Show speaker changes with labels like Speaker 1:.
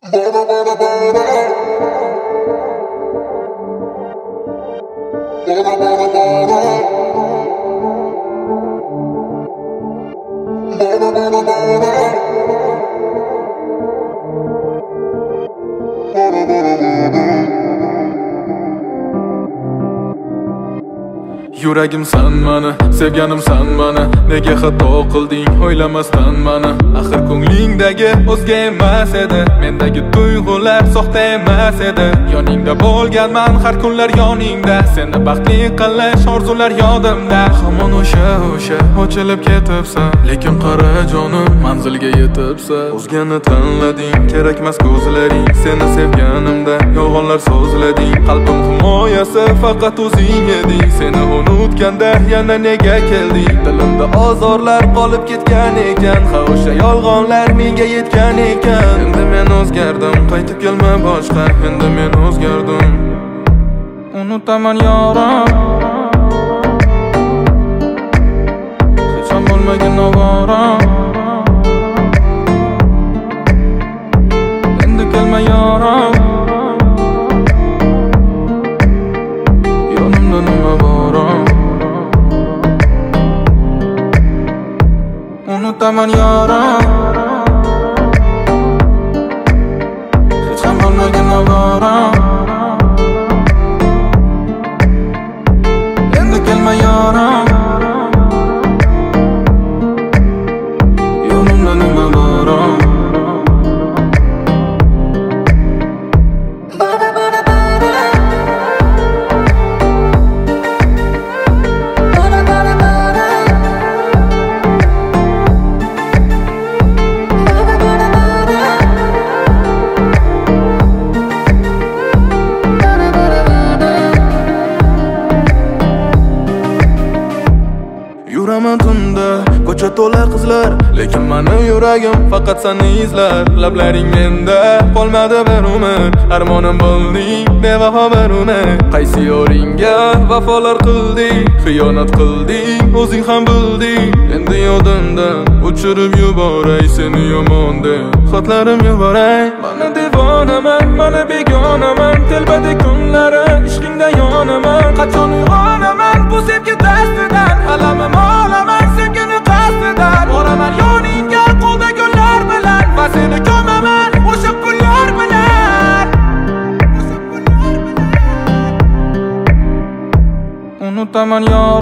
Speaker 1: Yuragim san mani, sevganim san mani. Nega xato qilding o'ylamasdan mani? Axir ko'nglingdagi o'zga emas edi, mendagi tuyg'ular soxta emas edi. Yoningda bo'lganman har kunlar yoningda, seni baxtli qilish orzular yodimda. Hamon o'sha ochilib ketibsan, lekin qara jonim manzilga yetibsan. O'zgani tanlading, kerakmas ko'zlaring, seni sevganimda yolg'onlar so'zlading. Qalbim himoyasi faqat o'zing eding, seni unutganda yana nega kelding? Dilimda ozorlar qolib ketgan ekan, ha o'sha yolg'onlar menga yetgan ekan. Endi men o'zgardim, qaytib kelma boshqa, endi men o'zgardim. Unutaman yorim, hech ham bo'lmagan ovoram. Endi kelma yorim, yonimda nima bor? Unutaman yorim, hech ham bo'lmagan ovoram. Endi kelma yorim, yonimda nima bor? Yuraman tunda, ko'cha to'la qizlar, lekin meni yuragim faqat seni izlar. Lablaring menda qolmadi bir umr, armonim bo'lding, bevafo bir umr. Qaysi yoringga vafolar qilding, xiyonat qilding, o'zing ham bilding. Endi yodimdan o'chirib yuboray seni yomon deb, xatlarim yuboray. Mana devonaman, mana begonaman, telbadek kunlari ishqingda yonaman. Qachon uyg'onaman bu sevgi dastidan, alamim olaman sevgini qasdidan. Boraman yoningga qo'lda gullar bilan, va seni ko'maman o'sha pullar bilan. Unutaman